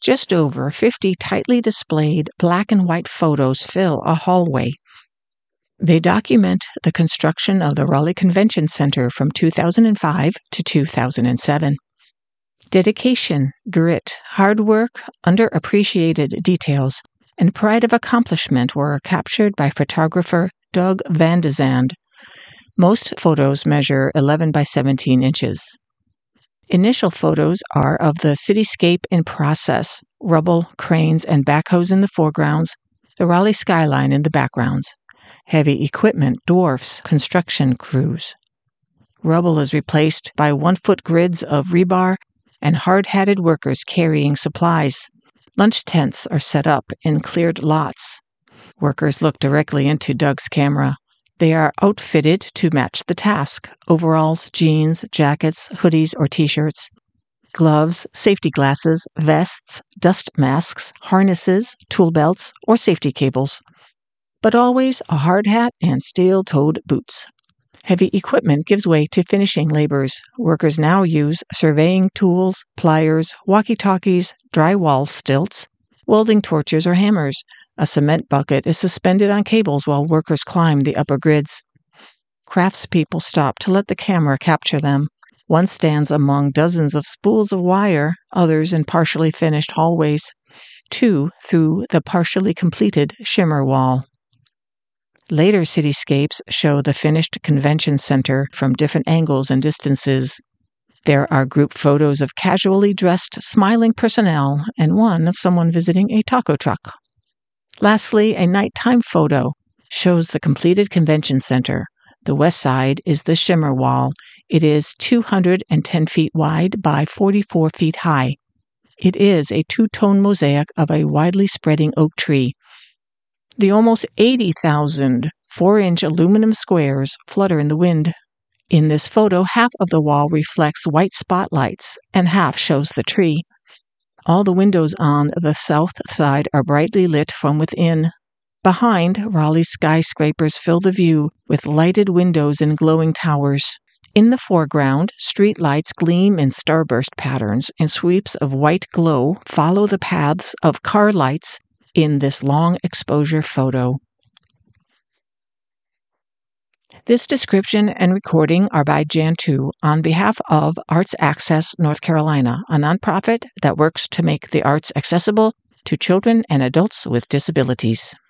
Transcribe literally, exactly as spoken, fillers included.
Just over fifty tightly displayed black and white photos fill a hallway. They document the construction of the Raleigh Convention Center from two thousand five to two thousand seven. Dedication, grit, hard work, underappreciated details, and pride of accomplishment were captured by photographer Doug Van de Zand. Most photos measure eleven by seventeen inches. Initial photos are of the cityscape in process, rubble, cranes, and backhoes in the foregrounds, the Raleigh skyline in the backgrounds. Heavy equipment dwarfs construction crews. Rubble is replaced by one-foot grids of rebar and hard-hatted workers carrying supplies. Lunch tents are set up in cleared lots. Workers look directly into Doug's camera. They are outfitted to match the task: overalls, jeans, jackets, hoodies, or t-shirts, gloves, safety glasses, vests, dust masks, harnesses, tool belts, or safety cables. But always a hard hat and steel-toed boots. Heavy equipment gives way to finishing labors. Workers now use surveying tools, pliers, walkie-talkies, drywall stilts, welding torches, or hammers. A cement bucket is suspended on cables while workers climb the upper grids. Craftspeople stop to let the camera capture them. One stands among dozens of spools of wire, others in partially finished hallways, two through the partially completed shimmer wall. Later cityscapes show the finished convention center from different angles and distances. There are group photos of casually dressed, smiling personnel and one of someone visiting a taco truck. Lastly, a nighttime photo shows the completed convention center. The west side is the shimmer wall. It is two hundred ten feet wide by forty-four feet high. It is a two-tone mosaic of a widely spreading oak tree. The almost eighty thousand four-inch aluminum squares flutter in the wind. In this photo, half of the wall reflects white spotlights and half shows the tree. All the windows on the south side are brightly lit from within. Behind, Raleigh skyscrapers fill the view with lighted windows and glowing towers. In the foreground, street lights gleam in starburst patterns, and sweeps of white glow follow the paths of car lights in this long exposure photo. This description and recording are by Jan Tu on behalf of Arts Access North Carolina, a nonprofit that works to make the arts accessible to children and adults with disabilities.